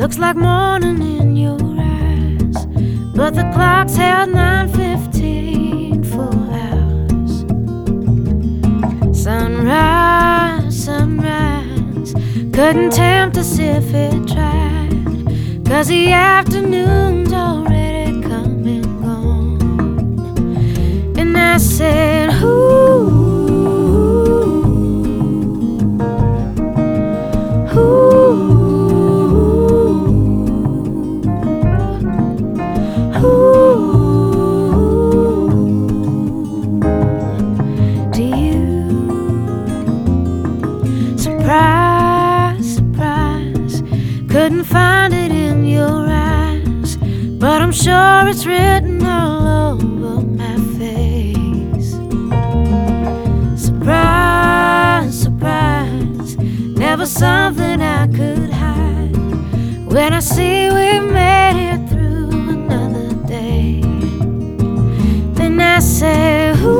Looks like morning in your eyes, but the clock's held 9:15 for hours. Sunrise, sunrise, couldn't tempt us if it tried, 'cause the afternoon's already come and gone. And I said, ooh, ooh, to you. Surprise, surprise, couldn't find it in your eyes, but I'm sure it's written all over my face. Surprise, surprise, never something I could hide. When I see we made it through another day, then I say, ooh,